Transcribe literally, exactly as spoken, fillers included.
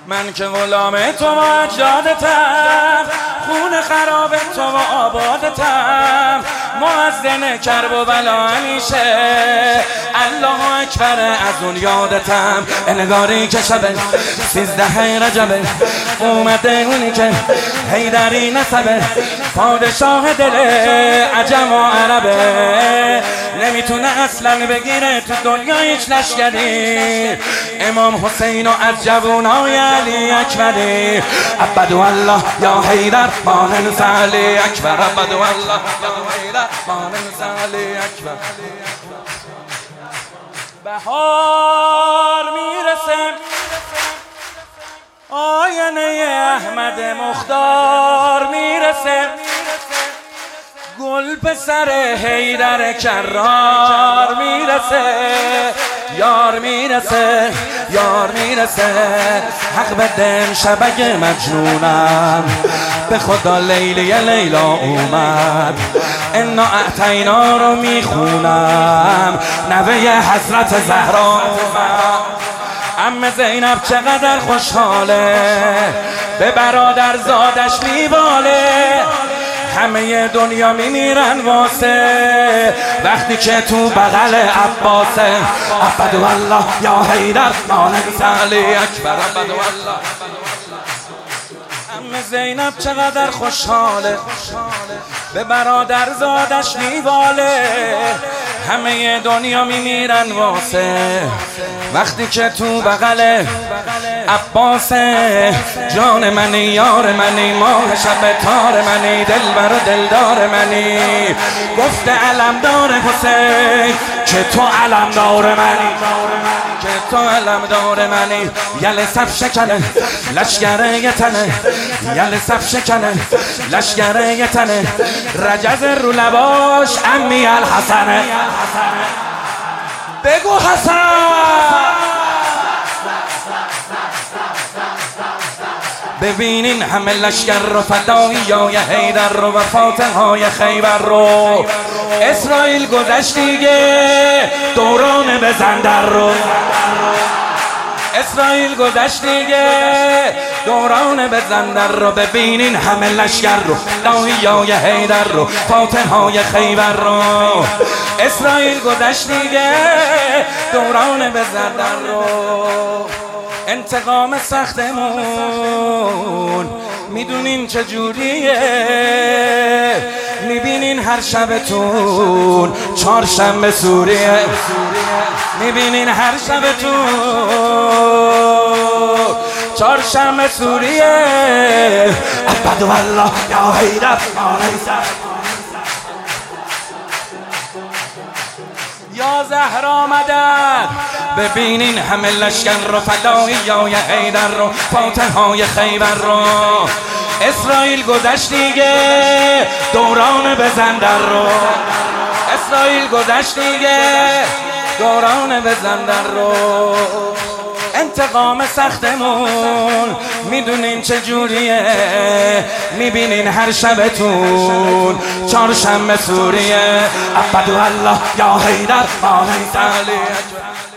من که غلام تو و اجدادتم، خون خراب تو و آبادتم، مؤذن کرب و بلا همیشه الله اکبر از اون یادتم. انگاری که شب سیزده رجبه اومده اونی که حیدری نسبه، پادشاه دل عجم و عربه، نمیتونه اصلا بگیره تو دنیا هیچ لشکری، امام حسین و از جوونای علی اکبری. عبدو الله یا حیدر مانن علی اکبر، عبدو الله یا حیدر مانن علی اکبر. بهار میرسه، آینه احمد مختار میرسه، گل به سر حیدر کرار میرسه، یار میرسه، یار میرسه. حق بده شبک مجنونم، به خدا لیلی لیلا اومد، انا اعتینا رو میخونم، نوه حضرت زهرا اومد. عمه زینب چقدر خوشحاله، به برادر زادش میباله، همه دنیا میمیرن واسه، وقتی که تو بغل عباسه. عبدو الله یا حیدر مانن علی اکبر، عبدو الله. عمه زینب چقدر خوشحاله، به برادر زادش میواله، همه دنیا میمیرن واسه، وقتی که تو بغل عباسه. جان منی، یار منی، ماه شب تار منی، دلبر و دلدار منی، گفته علمدار حسین که تو علمدار منی، که تو علمدار منی. یل صف شکنه لشگره یتنه، یل صف شکنه لشگره یتنه، رجز رو لباش امی الحسنه. بگو حسن. ببینین همه لشگر رو، فدایای حیدر رو و فاتح های خیبر رو. اسرائیل گذشت دیگه، دوران بزندر رو. اسرائیل گذشت دیگه، دوران بزندر رو. ببینین همه لشگر رو، فدایای حیدر رو، فاتح های خیبر رو. اسرائیل گذشت دیگه، دوران بزندر رو. انتقام سختمون میدونین چجوریه، میبینین هر شبتون چهارشنبه سوریه، میبینین هر شبتون چهارشنبه سوریه. عبدو الله یا حیدر مانن یا زهرا مدد. ببینین همه لشکر رو، فدایای حیدر رو، فاتح های خیبر رو. اسرائیل گذشت دیگه، دوران بزندر رو. اسرائیل گذشت دیگه، دوران بزندر رو. انتقام سختمون میدونین چجوریه، میبینین هر شبتون چهارشنبه سوریه. عبدو الله یا حیدر مانن علی اکبر.